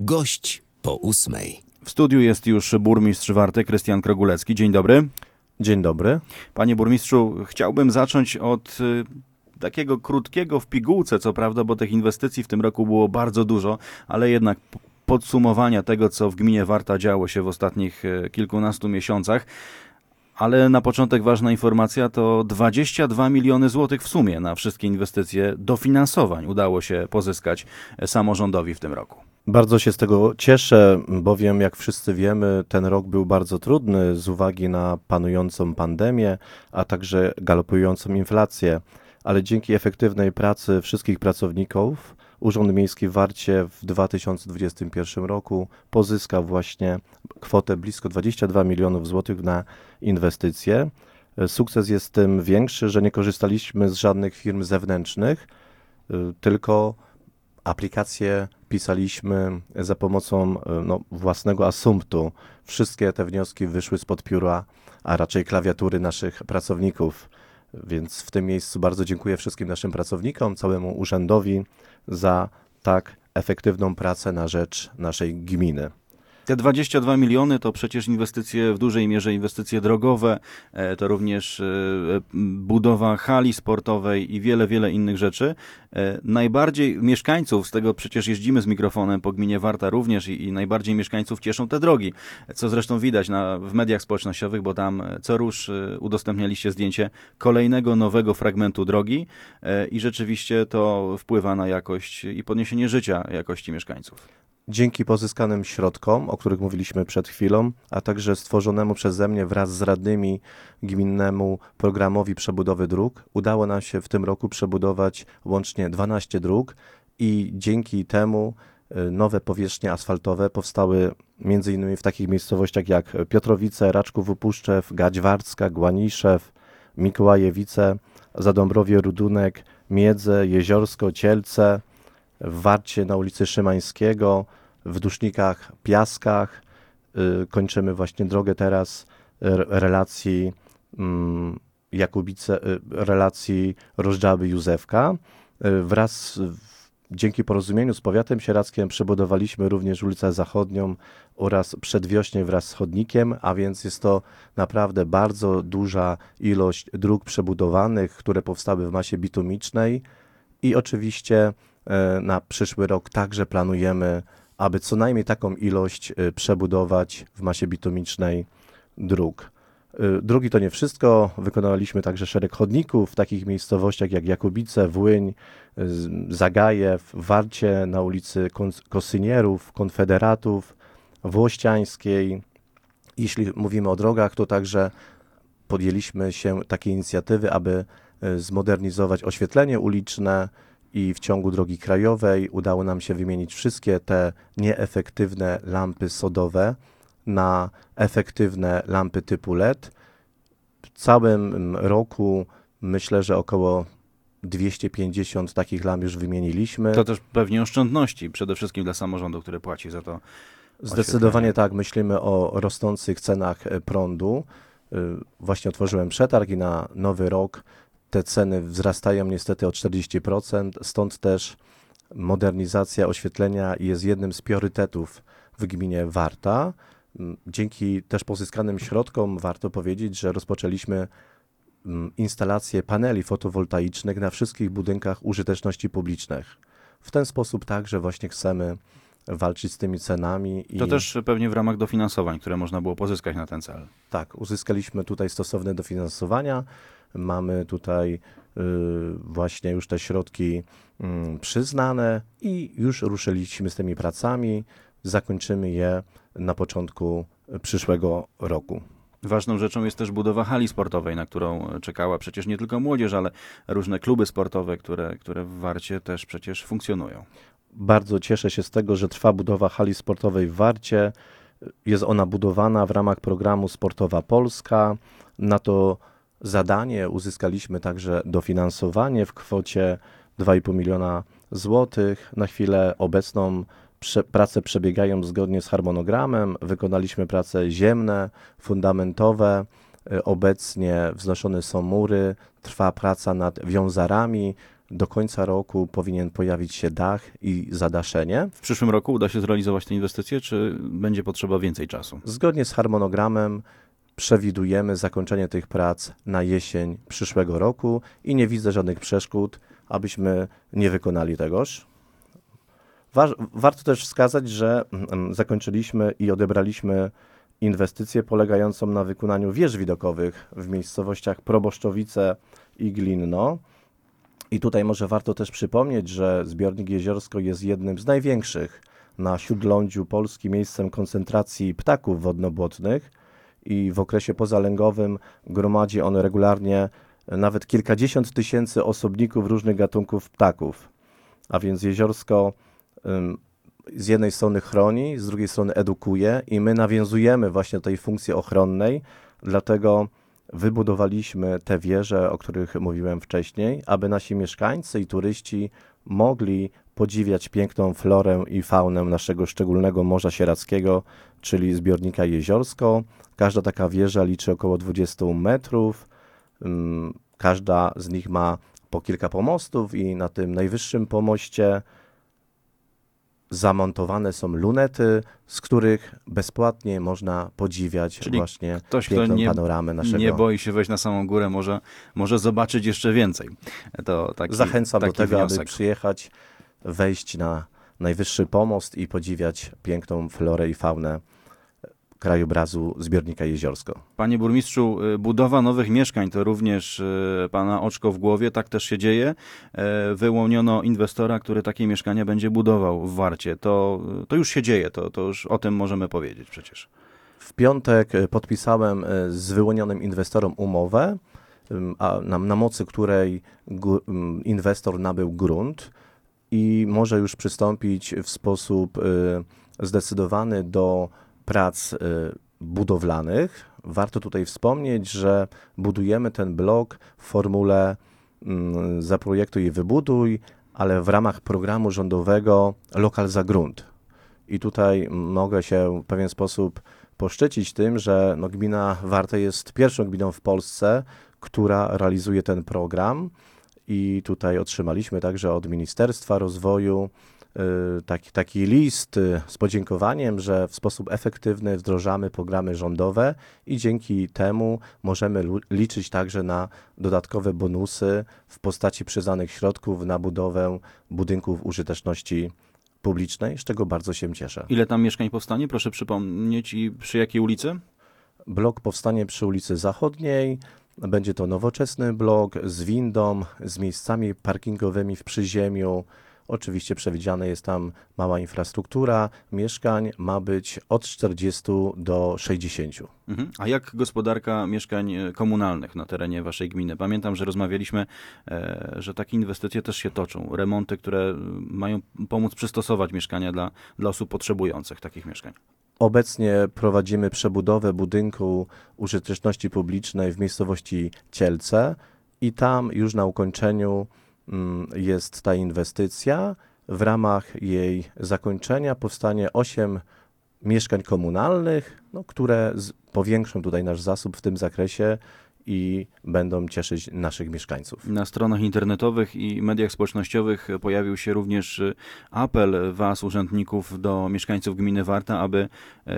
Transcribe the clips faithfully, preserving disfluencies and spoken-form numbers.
Gość po ósmej. W studiu jest już burmistrz Warty, Krystian Krogulecki. Dzień dobry. Dzień dobry. Panie burmistrzu, chciałbym zacząć od y, takiego krótkiego w pigułce, co prawda, bo tych inwestycji w tym roku było bardzo dużo, ale jednak podsumowania tego, co w gminie Warta działo się w ostatnich y, kilkunastu miesiącach. Ale na początek ważna informacja, to dwadzieścia dwa miliony złotych w sumie na wszystkie inwestycje dofinansowań udało się pozyskać samorządowi w tym roku. Bardzo się z tego cieszę, bowiem jak wszyscy wiemy, ten rok był bardzo trudny z uwagi na panującą pandemię, a także galopującą inflację, ale dzięki efektywnej pracy wszystkich pracowników Urząd Miejski w Warcie w dwa tysiące dwudziestym pierwszym roku pozyskał właśnie kwotę blisko dwadzieścia dwa milionów złotych na inwestycje. Sukces jest tym większy, że nie korzystaliśmy z żadnych firm zewnętrznych, tylko aplikacje pisaliśmy za pomocą no, własnego asumptu. Wszystkie te wnioski wyszły spod pióra, a raczej klawiatury naszych pracowników. Więc w tym miejscu bardzo dziękuję wszystkim naszym pracownikom, całemu urzędowi za tak efektywną pracę na rzecz naszej gminy. Te dwadzieścia dwa miliony to przecież inwestycje, w dużej mierze inwestycje drogowe, to również budowa hali sportowej i wiele, wiele innych rzeczy. Najbardziej mieszkańców, z tego przecież jeździmy z mikrofonem po gminie Warta również i, i najbardziej mieszkańców cieszą te drogi, co zresztą widać na, w mediach społecznościowych, bo tam co rusz udostępnialiście zdjęcie kolejnego nowego fragmentu drogi i rzeczywiście to wpływa na jakość i podniesienie życia jakości mieszkańców. Dzięki pozyskanym środkom, o których mówiliśmy przed chwilą, a także stworzonemu przeze mnie wraz z radnymi gminnemu programowi przebudowy dróg, udało nam się w tym roku przebudować łącznie dwanaście dróg i dzięki temu nowe powierzchnie asfaltowe powstały między innymi w takich miejscowościach jak Piotrowice, Raczków Upuszczew, Gaćwarcka, Głaniszzew, Mikołajewice, Zadąbrowie Rudunek, Miedze, Jeziorsko, Cielce, w Warcie na ulicy Szymańskiego, w Dusznikach, Piaskach. Yy, kończymy właśnie drogę teraz r- relacji yy, Jakubice, yy, relacji Rożdżaby-Józefka. Yy, wraz w, dzięki porozumieniu z powiatem sieradzkim przebudowaliśmy również ulicę Zachodnią oraz Przedwiośnie wraz z chodnikiem, a więc jest to naprawdę bardzo duża ilość dróg przebudowanych, które powstały w masie bitumicznej i oczywiście na przyszły rok także planujemy, aby co najmniej taką ilość przebudować w masie bitumicznej dróg. Drogi to nie wszystko. Wykonaliśmy także szereg chodników w takich miejscowościach jak Jakubice, Włyń, Zagajew, Warcie na ulicy Kosynierów, Konfederatów, Włościańskiej. Jeśli mówimy o drogach, to także podjęliśmy się takiej inicjatywy, aby zmodernizować oświetlenie uliczne, i w ciągu drogi krajowej udało nam się wymienić wszystkie te nieefektywne lampy sodowe na efektywne lampy typu L E D. W całym roku myślę, że około dwieście pięćdziesiąt takich lamp już wymieniliśmy. To też pewnie oszczędności, przede wszystkim dla samorządu, który płaci za to. Zdecydowanie tak, myślimy o rosnących cenach prądu. Właśnie otworzyłem przetarg i na nowy rok te ceny wzrastają niestety o czterdzieści procent, stąd też modernizacja oświetlenia jest jednym z priorytetów w gminie Warta. Dzięki też pozyskanym środkom warto powiedzieć, że rozpoczęliśmy instalację paneli fotowoltaicznych na wszystkich budynkach użyteczności publicznych. W ten sposób także właśnie chcemy walczyć z tymi cenami. To i też pewnie w ramach dofinansowań, które można było pozyskać na ten cel. Tak, uzyskaliśmy tutaj stosowne dofinansowania. Mamy tutaj y, właśnie już te środki y, przyznane i już ruszyliśmy z tymi pracami. Zakończymy je na początku przyszłego roku. Ważną rzeczą jest też budowa hali sportowej, na którą czekała przecież nie tylko młodzież, ale różne kluby sportowe, które, które w Warcie też przecież funkcjonują. Bardzo cieszę się z tego, że trwa budowa hali sportowej w Warcie. Jest ona budowana w ramach programu Sportowa Polska. Na to zadanie uzyskaliśmy także dofinansowanie w kwocie dwa i pół miliona złotych. Na chwilę obecną prze, prace przebiegają zgodnie z harmonogramem. Wykonaliśmy prace ziemne, fundamentowe. Obecnie wznoszone są mury, trwa praca nad wiązarami. do końca roku powinien pojawić się dach i zadaszenie. W przyszłym roku uda się zrealizować te inwestycje, czy będzie potrzeba więcej czasu? Zgodnie z harmonogramem przewidujemy zakończenie tych prac na jesień przyszłego roku i nie widzę żadnych przeszkód, abyśmy nie wykonali tegoż. Wa- warto też wskazać, że mm, zakończyliśmy i odebraliśmy inwestycję polegającą na wykonaniu wież widokowych w miejscowościach Proboszczowice i Glinno. I tutaj może warto też przypomnieć, że zbiornik Jeziorsko jest jednym z największych na śródlądziu Polski miejscem koncentracji ptaków wodnobłotnych i w okresie pozalęgowym gromadzi on regularnie nawet kilkadziesiąt tysięcy osobników różnych gatunków ptaków. A więc Jeziorsko ym, z jednej strony chroni, z drugiej strony edukuje i my nawiązujemy właśnie do tej funkcji ochronnej, dlatego wybudowaliśmy te wieże, o których mówiłem wcześniej, aby nasi mieszkańcy i turyści mogli podziwiać piękną florę i faunę naszego szczególnego Morza Sieradzkiego, czyli zbiornika Jeziorsko. Każda taka wieża liczy około dwadzieścia metrów, każda z nich ma po kilka pomostów i na tym najwyższym pomoście zamontowane są lunety, z których bezpłatnie można podziwiać Czyli właśnie ktoś, piękną kto nie, panoramę naszego. nie boi się wejść na samą górę, może, może zobaczyć jeszcze więcej. To taki, Zachęcam taki do tego, wniosek. aby przyjechać, wejść na najwyższy pomost i podziwiać piękną florę i faunę krajobrazu zbiornika Jeziorsko. Panie burmistrzu, budowa nowych mieszkań to również pana oczko w głowie, tak też się dzieje. Wyłoniono inwestora, który takie mieszkania będzie budował w Warcie. To, to już się dzieje, to, to już o tym możemy powiedzieć przecież. W piątek podpisałem z wyłonionym inwestorom umowę, a na, na mocy której gu, inwestor nabył grunt i może już przystąpić w sposób zdecydowany do prac budowlanych. Warto tutaj wspomnieć, że budujemy ten blok w formule zaprojektuj i wybuduj, ale w ramach programu rządowego Lokal za grunt. I tutaj mogę się w pewien sposób poszczycić tym, że no, gmina Warta jest pierwszą gminą w Polsce, która realizuje ten program i tutaj otrzymaliśmy także od Ministerstwa Rozwoju Taki, taki list z podziękowaniem, że w sposób efektywny wdrożamy programy rządowe i dzięki temu możemy liczyć także na dodatkowe bonusy w postaci przyznanych środków na budowę budynków użyteczności publicznej, z czego bardzo się cieszę. Ile tam mieszkań powstanie? Proszę przypomnieć i przy jakiej ulicy? Blok powstanie przy ulicy Zachodniej. Będzie to nowoczesny blok z windą, z miejscami parkingowymi w przyziemiu. Oczywiście przewidziana jest tam mała infrastruktura, mieszkań ma być od czterdziestu do sześćdziesięciu. Mhm. A jak gospodarka mieszkań komunalnych na terenie waszej gminy? Pamiętam, że rozmawialiśmy, e, że takie inwestycje też się toczą. Remonty, które mają pomóc przystosować mieszkania dla, dla osób potrzebujących takich mieszkań. Obecnie prowadzimy przebudowę budynku użyteczności publicznej w miejscowości Cielce i tam już na ukończeniu jest ta inwestycja. W ramach jej zakończenia powstanie osiem mieszkań komunalnych, no, które z, powiększą tutaj nasz zasób w tym zakresie i będą cieszyć naszych mieszkańców. Na stronach internetowych i mediach społecznościowych pojawił się również apel was, urzędników, do mieszkańców gminy Warta, aby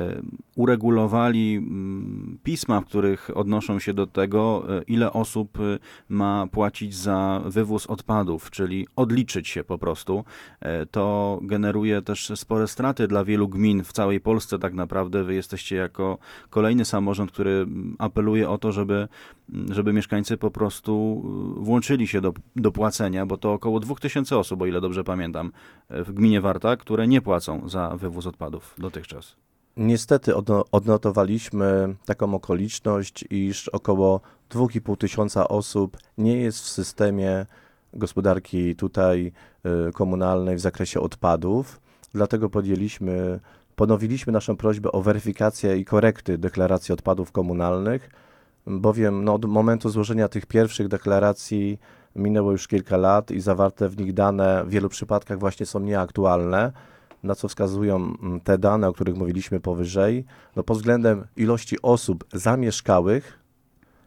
uregulowali pisma, w których odnoszą się do tego, ile osób ma płacić za wywóz odpadów, czyli odliczyć się po prostu. To generuje też spore straty dla wielu gmin w całej Polsce. Tak naprawdę wy jesteście jako kolejny samorząd, który apeluje o to, żeby żeby mieszkańcy po prostu włączyli się do, do płacenia, bo to około dwóch tysięcy osób, o ile dobrze pamiętam, w gminie Warta, które nie płacą za wywóz odpadów dotychczas. Niestety odnotowaliśmy taką okoliczność, iż około dwa i pół tysiąca osób nie jest w systemie gospodarki tutaj komunalnej w zakresie odpadów, dlatego podjęliśmy, ponowiliśmy naszą prośbę o weryfikację i korekty deklaracji odpadów komunalnych, bowiem no, od momentu złożenia tych pierwszych deklaracji minęło już kilka lat i zawarte w nich dane w wielu przypadkach właśnie są nieaktualne, na co wskazują te dane, o których mówiliśmy powyżej. No, pod względem ilości osób zamieszkałych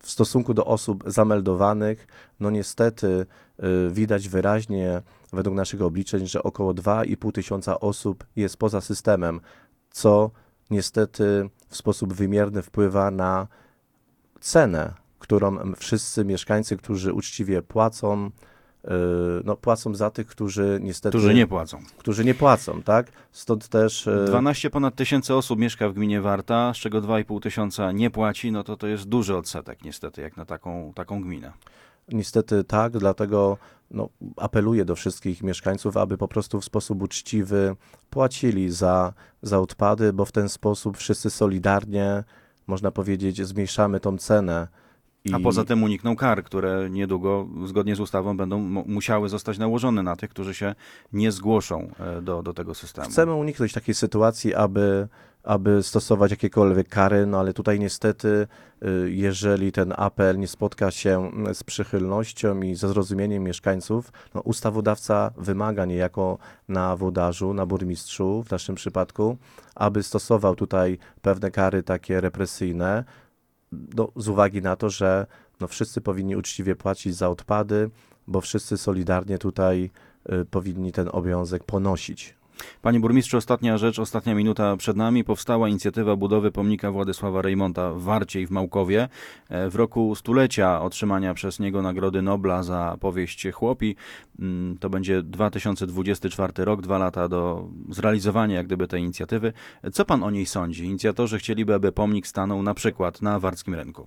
w stosunku do osób zameldowanych, no niestety y, widać wyraźnie według naszych obliczeń, że około dwa i pół tysiąca osób jest poza systemem, co niestety w sposób wymierny wpływa na cenę, którą wszyscy mieszkańcy, którzy uczciwie płacą, y, no płacą za tych, którzy niestety... Którzy nie płacą. Którzy nie płacą, tak? Stąd też... y, dwanaście ponad tysięcy osób mieszka w gminie Warta, z czego dwa i pół tysiąca nie płaci, no to to jest duży odsetek niestety, jak na taką, taką gminę. Niestety tak, dlatego no, apeluję do wszystkich mieszkańców, aby po prostu w sposób uczciwy płacili za, za odpady, bo w ten sposób wszyscy solidarnie, można powiedzieć, zmniejszamy tą cenę. I A poza tym unikną kar, które niedługo, zgodnie z ustawą, będą mo- musiały zostać nałożone na tych, którzy się nie zgłoszą e, do, do tego systemu. chcemy uniknąć takiej sytuacji, aby, aby stosować jakiekolwiek kary, no ale tutaj niestety, y, jeżeli ten apel nie spotka się z przychylnością i ze zrozumieniem mieszkańców, no ustawodawca wymaga niejako na włodarzu, na burmistrzu w naszym przypadku, aby stosował tutaj pewne kary takie represyjne, no, z uwagi na to, że no, wszyscy powinni uczciwie płacić za odpady, bo wszyscy solidarnie tutaj y, powinni ten obowiązek ponosić. Panie burmistrzu, ostatnia rzecz, ostatnia minuta przed nami. Powstała inicjatywa budowy pomnika Władysława Reymonta w Warcie i w Małkowie. E, W roku stulecia otrzymania przez niego Nagrody Nobla za powieść Chłopi. Mm, To będzie dwa tysiące dwudziesty czwarty rok, dwa lata do zrealizowania jak gdyby tej inicjatywy. Co pan o niej sądzi? Inicjatorzy chcieliby, aby pomnik stanął na przykład na Warckim Rynku.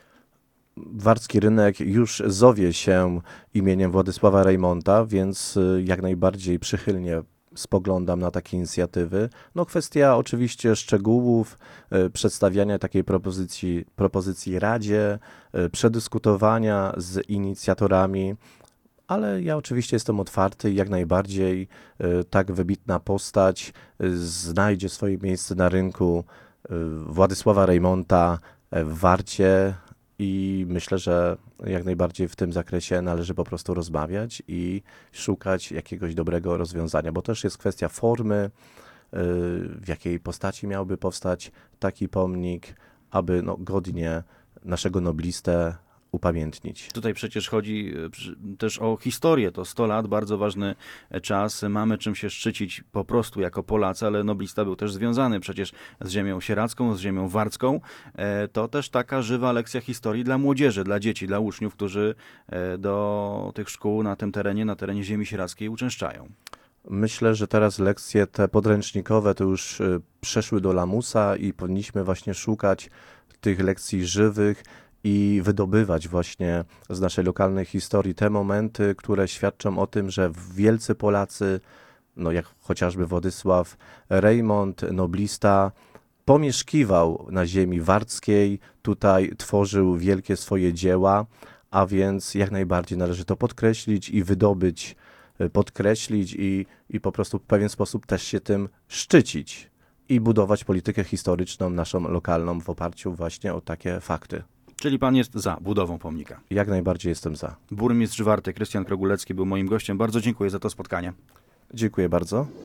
Warcki Rynek już zowie się imieniem Władysława Reymonta, więc y, jak najbardziej przychylnie spoglądam na takie inicjatywy. No kwestia oczywiście szczegółów, y, przedstawiania takiej propozycji, propozycji Radzie, y, przedyskutowania z inicjatorami, ale ja oczywiście jestem otwarty i jak najbardziej y, tak wybitna postać y, znajdzie swoje miejsce na rynku y, Władysława Reymonta y, w Warcie. I myślę, że jak najbardziej w tym zakresie należy po prostu rozmawiać i szukać jakiegoś dobrego rozwiązania, bo też jest kwestia formy, y, w jakiej postaci miałby powstać taki pomnik, aby no, godnie naszego noblistę upamiętnić. Tutaj przecież chodzi e, przy- też o historię. To sto lat, bardzo ważny e, czas. Mamy czym się szczycić po prostu jako Polacy, ale noblista był też związany przecież z ziemią sieradzką, z ziemią warcką. E, To też taka żywa lekcja historii dla młodzieży, dla dzieci, dla uczniów, którzy e, do tych szkół na tym terenie, na terenie ziemi sieradzkiej uczęszczają. Myślę, że teraz lekcje te podręcznikowe to już y, przeszły do lamusa i powinniśmy właśnie szukać tych lekcji żywych i wydobywać właśnie z naszej lokalnej historii te momenty, które świadczą o tym, że wielcy Polacy, no jak chociażby Władysław Reymont, noblista, pomieszkiwał na ziemi warckiej, tutaj tworzył wielkie swoje dzieła, a więc jak najbardziej należy to podkreślić i wydobyć, y, podkreślić i, i po prostu w pewien sposób też się tym szczycić i budować politykę historyczną naszą lokalną w oparciu właśnie o takie fakty. Czyli pan jest za budową pomnika. Jak najbardziej jestem za. Burmistrz Warty Krystian Krogulecki był moim gościem. Bardzo dziękuję za to spotkanie. Dziękuję bardzo.